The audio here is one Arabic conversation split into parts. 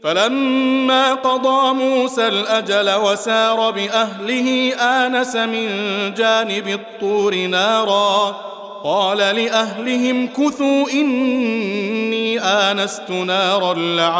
فلما قضى موسى الأجل وسار بأهله آنس من جانب الطور نارا قال لأهلهم كثوا إني آنست نارا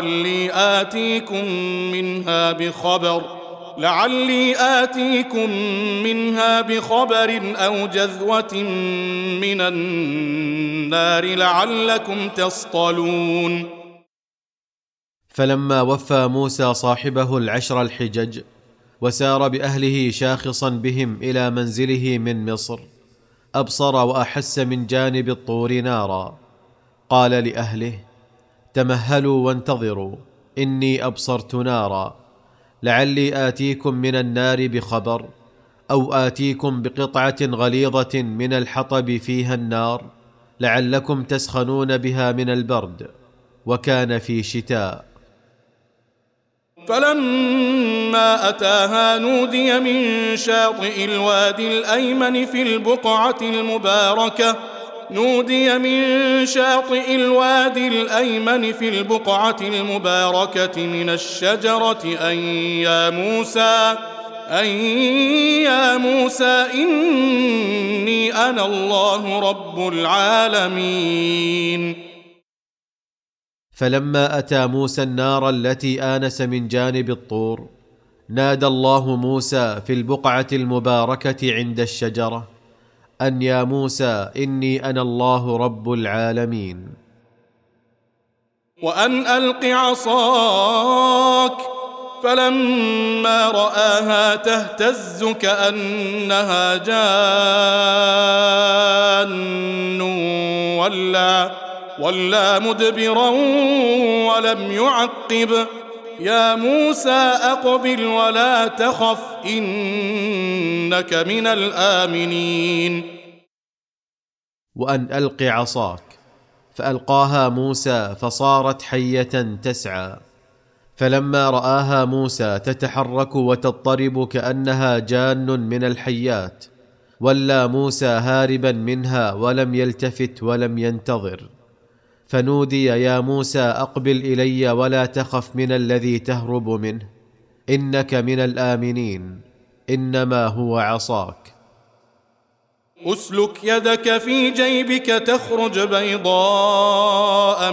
لعلي آتيكم منها بخبر أو جذوة من النار لعلكم تصطلون. فلما وفى موسى صاحبه 10 الحجج وسار بأهله شاخصا بهم إلى منزله من مصر، أبصر وأحس من جانب الطور نارا، قال لأهله: تمهلوا وانتظروا، إني أبصرت نارا، لعلي آتيكم من النار بخبر أو آتيكم بقطعة غليظة من الحطب فيها النار لعلكم تسخنون بها من البرد، وكان في شتاء. فلما أتاها نودي من شاطئ الوادي الأيمن في البقعة المباركة من الشجرة أن يا موسى إني أنا الله رب العالمين. فلما أتى موسى النار التي آنس من جانب الطور، نادى الله موسى في البقعة المباركة عند الشجرة: أن يا موسى إني أنا الله رب العالمين. وأن ألق عصاك، فلما رآها تهتز كأنها جان ولا مدبرا ولم يعقب. يا موسى أقبل ولا تخف إنك من الآمنين. وأن ألق عصاك، فألقاها موسى فصارت حية تسعى، فلما رآها موسى تتحرك وتضطرب كأنها جان من الحيات، ولى موسى هاربا منها ولم يلتفت ولم ينتظر، فنودي: يا موسى أقبل إلي ولا تخف من الذي تهرب منه، إنك من الآمنين، إنما هو عصاك. أسلك يدك في جيبك تخرج بيضاء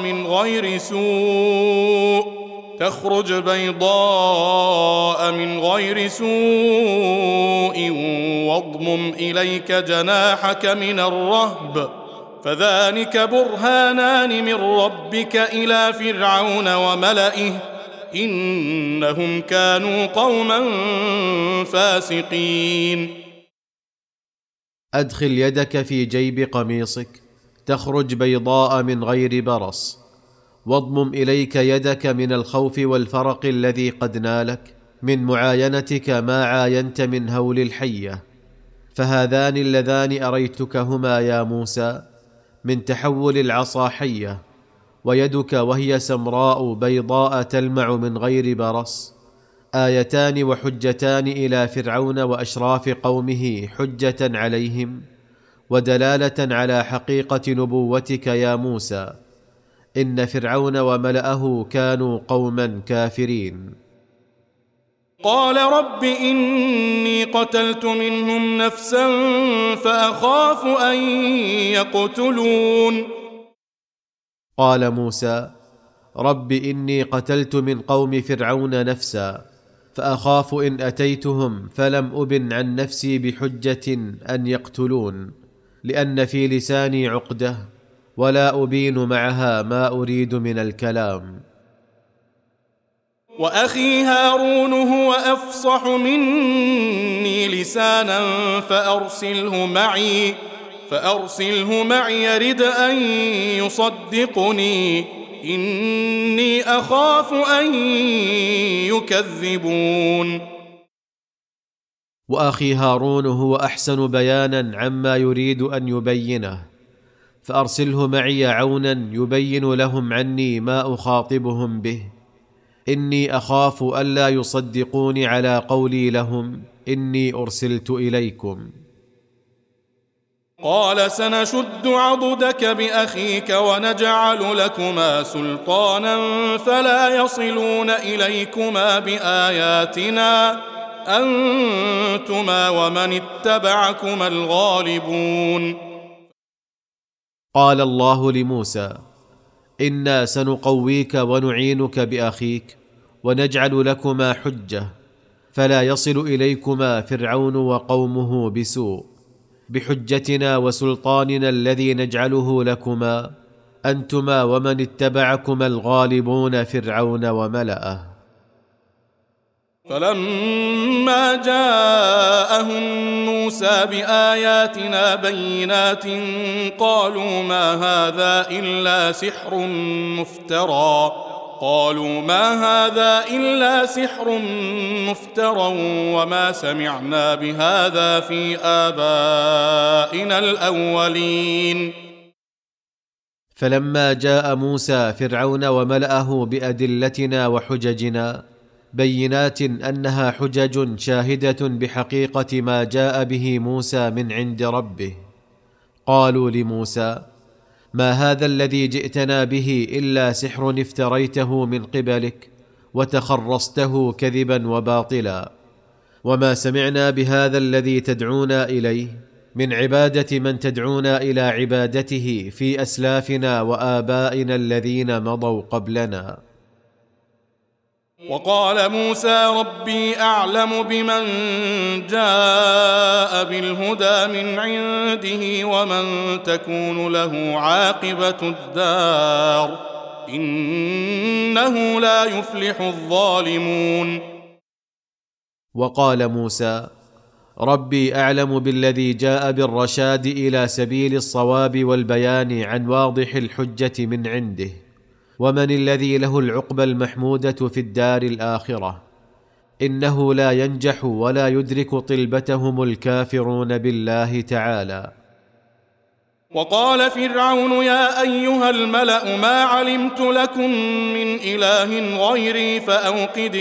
من غير سوء واضمم إليك جناحك من الرهب فذلك برهانان من ربك إلى فرعون وملئه إنهم كانوا قوما فاسقين. أدخل يدك في جيب قميصك تخرج بيضاء من غير برص، واضمم إليك يدك من الخوف والفرق الذي قد نالك من معاينتك ما عاينت من هول الحية، فهذان اللذان أريتكهما يا موسى من تحول العصا حية، ويدك وهي سمراء بيضاء تلمع من غير برص، آيتان وحجتان إلى فرعون وأشراف قومه، حجة عليهم ودلالة على حقيقة نبوتك يا موسى، إن فرعون وملأه كانوا قوما كافرين. قال رب إني قتلت منهم نفسا فأخاف أن يقتلون. قال موسى: رب إني قتلت من قوم فرعون نفسا، فأخاف إن أتيتهم فلم أبن عن نفسي بحجة أن يقتلون، لأن في لساني عقدة ولا أبين معها ما أريد من الكلام. وأخي هارون هو أفصح مني لسانا فأرسله معي يرد أن يصدقني إني أخاف أن يكذبون. وأخي هارون هو أحسن بيانا عما يريد أن يبينه، فأرسله معي عونا يبين لهم عني ما أخاطبهم به، إني أخاف ألا يصدقوني على قولي لهم إني أرسلت إليكم. قال سنشد عضدك بأخيك ونجعل لكما سلطانا فلا يصلون إليكما بآياتنا أنتما ومن اتبعكما الغالبون. قال الله لموسى: إنا سنقويك ونعينك بأخيك ونجعل لكما حجة فلا يصل إليكما فرعون وقومه بسوء بحجتنا وسلطاننا الذي نجعله لكما أنتما ومن اتبعكما الغالبون فرعون وملئه. فلما جاءهم موسى بآياتنا بينات قالوا ما هذا إلا سحر مفترى وما سمعنا بهذا في آبائنا الأولين. فلما جاء موسى فرعون وملأه بأدلتنا وحججنا بينات أنها حجج شاهدة بحقيقة ما جاء به موسى من عند ربه، قالوا لموسى: ما هذا الذي جئتنا به إلا سحر افتريته من قبلك وتخرصته كذبا وباطلا، وما سمعنا بهذا الذي تدعونا إليه من عبادة من تدعونا إلى عبادته في أسلافنا وآبائنا الذين مضوا قبلنا. وقال موسى ربي أعلم بمن جاء بالهدى من عنده ومن تكون له عاقبة الدار إنه لا يفلح الظالمون. وقال موسى ربي أعلم بالذي جاء بالرشاد إلى سبيل الصواب والبيان عن واضح الحجة من عنده، ومن الذي له العقبى المحمودة في الدار الآخرة، إنه لا ينجح ولا يدرك طلبتهم الكافرون بالله تعالى. وقال فرعون يا أيها الملأ ما علمت لكم من إله غيري فأوقد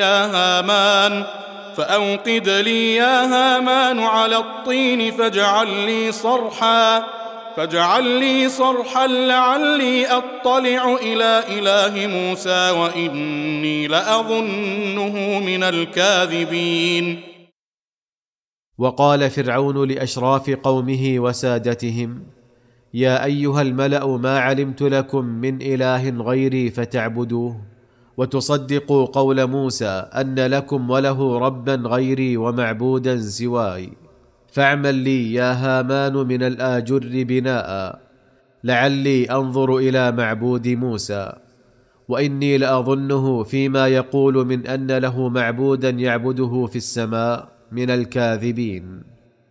لي يا هامان على الطين فاجعل لي صرحا لعلي أطلع إلى إله موسى وإني لأظنه من الكاذبين. وقال فرعون لأشراف قومه وسادتهم يا أيها الملأ ما علمت لكم من إله غيري فتعبدوه وتصدقوا قول موسى أن لكم وله ربا غيري ومعبودا سواي، فاعمل لي يا هامان من الآجر بناء لعلي أنظر إلى معبود موسى وإني لأظنه فيما يقول من أن له معبودا يعبده في السماء من الكاذبين.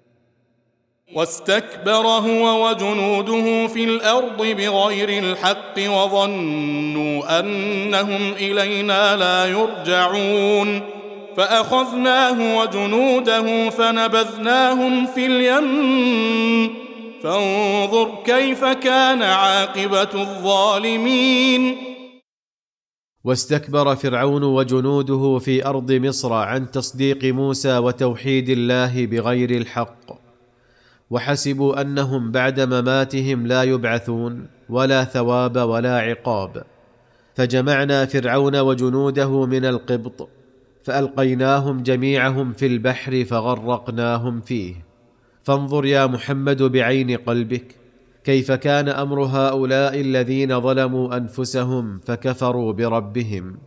واستكبر هو وجنوده في الأرض بغير الحق وظنوا أنهم إلينا لا يرجعون فأخذناه وجنوده فنبذناهم في اليم فانظر كيف كان عاقبة الظالمين. واستكبر فرعون وجنوده في أرض مصر عن تصديق موسى وتوحيد الله بغير الحق، وحسبوا أنهم بعد مماتهم لا يبعثون ولا ثواب ولا عقاب، فجمعنا فرعون وجنوده من القبط فألقيناهم جميعهم في البحر فغرقناهم فيه. فانظر يا محمد بعين قلبك كيف كان أمر هؤلاء الذين ظلموا أنفسهم فكفروا بربهم.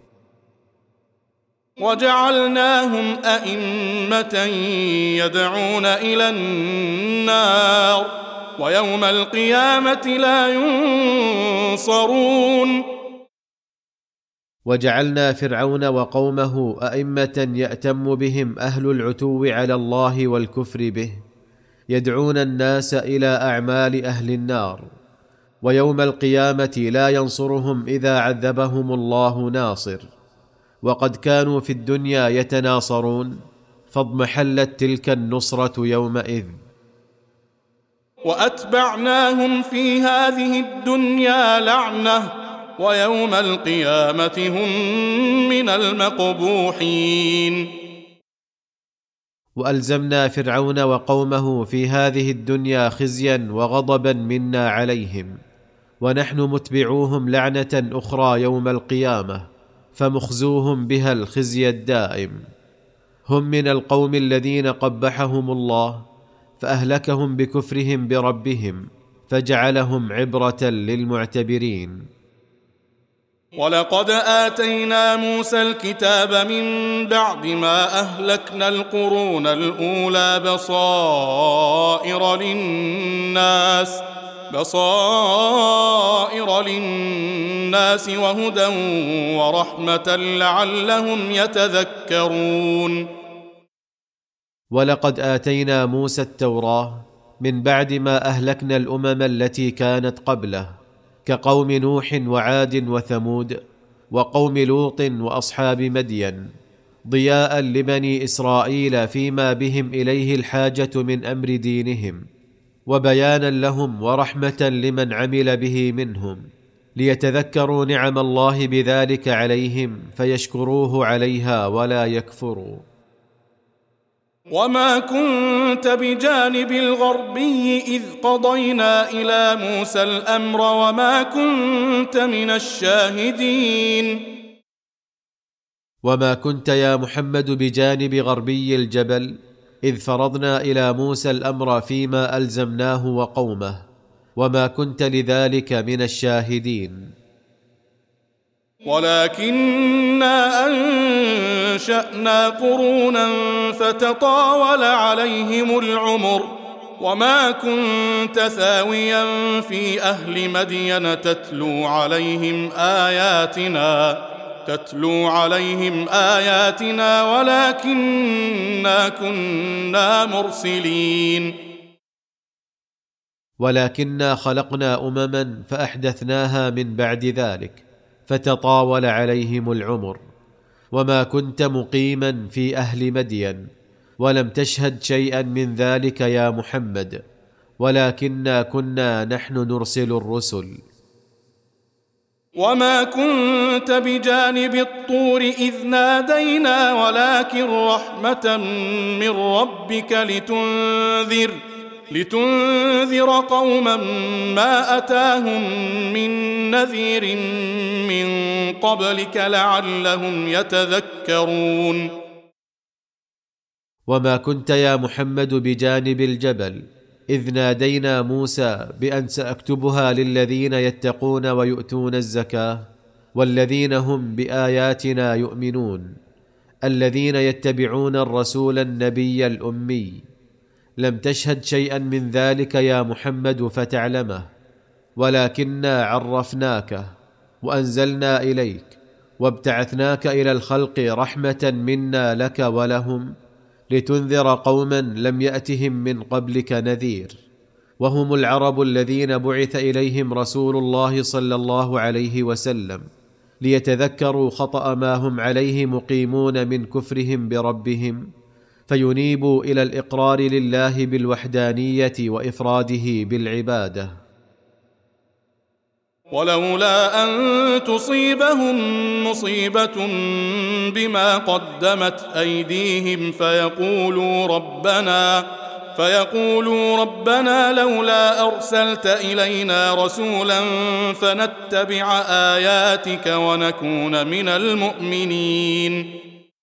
وجعلناهم أئمة يدعون إلى النار ويوم القيامة لا ينصرون. وجعلنا فرعون وقومه أئمة يأتم بهم أهل العتو على الله والكفر به، يدعون الناس إلى أعمال أهل النار، ويوم القيامة لا ينصرهم إذا عذبهم الله ناصر، وقد كانوا في الدنيا يتناصرون فاضمحلت تلك النصرة يومئذ. وأتبعناهم في هذه الدنيا لعنة ويوم القيامة هم من المقبوحين. وألزمنا فرعون وقومه في هذه الدنيا خزيا وغضبا منا عليهم، ونحن متبعوهم لعنة أخرى يوم القيامة، فمخزوهم بها الخزي الدائم. هم من القوم الذين قبحهم الله، فأهلكهم بكفرهم بربهم، فجعلهم عبرة للمعتبرين. ولقد آتينا موسى الكتاب من بعد ما أهلكنا القرون الأولى بصائر للناس وهدى ورحمة لعلهم يتذكرون. ولقد آتينا موسى التوراة من بعد ما أهلكنا الأمم التي كانت قبله، كقوم نوح وعاد وثمود وقوم لوط وأصحاب مدين، ضياء لبني إسرائيل فيما بهم إليه الحاجة من أمر دينهم، وبيانا لهم ورحمة لمن عمل به منهم، ليتذكروا نعم الله بذلك عليهم فيشكروه عليها ولا يكفروا. وما كنت بجانب الغربي إذ قضينا إلى موسى الأمر وما كنت من الشاهدين. وما كنت يا محمد بجانب غربي الجبل إذ فرضنا إلى موسى الأمر فيما ألزمناه وقومه، وما كنت لذلك من الشاهدين. ولكننا أنشأنا قرونا فتطاول عليهم العمر، وما كنت ثاويا في أهل مدين تتلو عليهم آياتنا ولكننا كنا مرسلين. ولكننا خلقنا أمما فأحدثناها من بعد ذلك فتطاول عليهم العمر، وما كنت مقيما في أهل مدين ولم تشهد شيئا من ذلك يا محمد، ولكننا كنا نحن نرسل الرسل. وما كنت بجانب الطور إذ نادينا ولكن رحمة من ربك لتنذر قوما ما أتاهم من نذير من قبلك لعلهم يتذكرون. وما كنت يا محمد بجانب الجبل إذ نادينا موسى بأن سأكتبها للذين يتقون ويؤتون الزكاة والذين هم بآياتنا يؤمنون، الذين يتبعون الرسول النبي الأمي. لم تشهد شيئا من ذلك يا محمد فتعلمه، ولكننا عرفناك وأنزلنا إليك وابتعثناك إلى الخلق رحمة منا لك ولهم، لتنذر قوما لم يأتهم من قبلك نذير، وهم العرب الذين بعث إليهم رسول الله صلى الله عليه وسلم، ليتذكروا خطأ ما هم عليه مقيمون من كفرهم بربهم، فينيبوا إلى الإقرار لله بالوحدانية وإفراده بالعبادة. ولولا أن تصيبهم مصيبة بما قدمت أيديهم فيقولوا ربنا لولا أرسلت إلينا رسولا فنتبع آياتك ونكون من المؤمنين.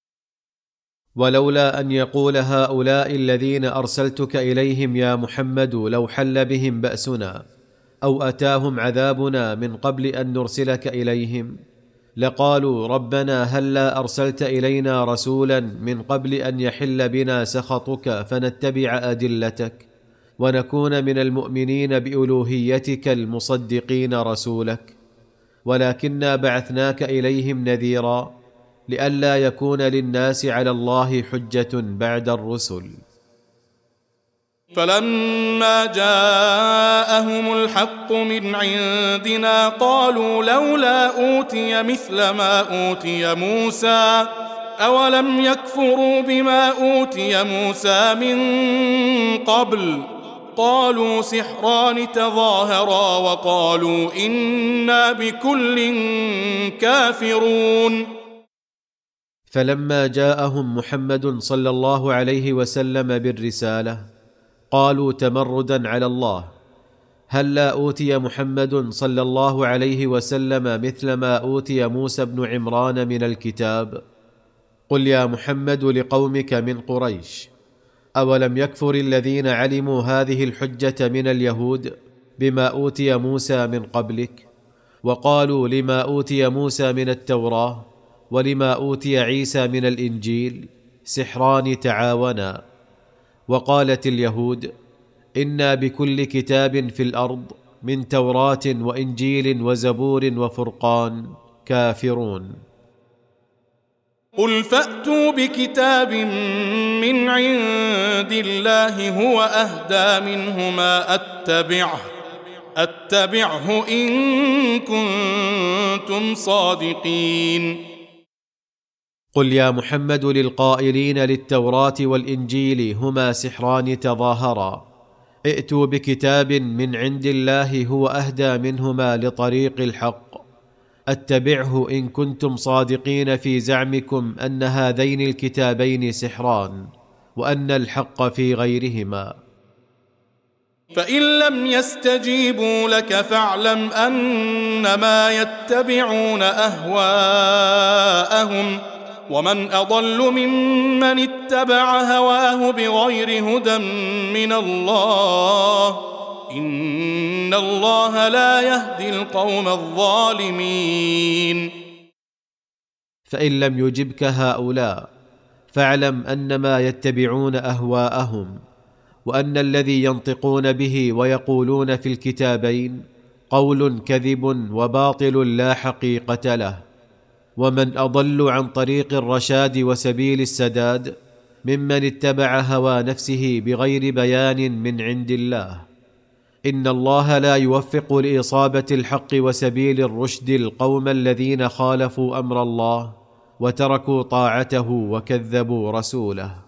ولولا أن يقول هؤلاء الذين أرسلتك إليهم يا محمد لو حل بهم بأسنا أو أتاهم عذابنا من قبل أن نرسلك إليهم، لقالوا ربنا هلا أرسلت إلينا رسولا من قبل أن يحل بنا سخطك فنتبع أدلتك ونكون من المؤمنين بألوهيتك المصدقين رسولك. ولكننا بعثناك إليهم نذيرا لئلا يكون للناس على الله حجة بعد الرسل. فلما جاءهم الحق من عندنا قالوا لولا أوتي مثل ما أوتي موسى أولم يكفروا بما أوتي موسى من قبل. قالوا سحران تظاهرا وقالوا إنا بكل كافرون. فلما جاءهم محمد صلى الله عليه وسلم بالرسالة قالوا تمردا على الله: هلا أوتي محمد صلى الله عليه وسلم مثل ما أوتي موسى بن عمران من الكتاب؟ قل يا محمد لقومك من قريش: أولم يكفر الذين علموا هذه الحجة من اليهود بما أوتي موسى من قبلك؟ وقالوا لما أوتي موسى من التوراة ولما أوتي عيسى من الإنجيل سحران تعاونا. وقالت اليهود: إنا بكل كتاب في الأرض من توراة وإنجيل وزبور وفرقان كافرون. قل فأتوا بكتاب من عند الله هو أهدى منهما أتبعه إن كنتم صادقين. قل يا محمد للقائلين للتوراة والإنجيل هما سحران تظاهرا: ائتوا بكتاب من عند الله هو أهدى منهما لطريق الحق أتبعه إن كنتم صادقين في زعمكم أن هذين الكتابين سحران وأن الحق في غيرهما. فإن لم يستجيبوا لك فاعلم أنما يتبعون أهواءهم ومن أضل ممن اتبع هواه بغير هدى من الله إن الله لا يهدي القوم الظالمين. فإن لم يجبك هؤلاء فاعلم أنما يتبعون أهواءهم وأن الذي ينطقون به ويقولون في الكتابين قول كذب وباطل لا حقيقة له. ومن أضل عن طريق الرشاد وسبيل السداد ممن اتبع هوى نفسه بغير بيان من عند الله. إن الله لا يوفق لإصابة الحق وسبيل الرشد القوم الذين خالفوا أمر الله وتركوا طاعته وكذبوا رسوله.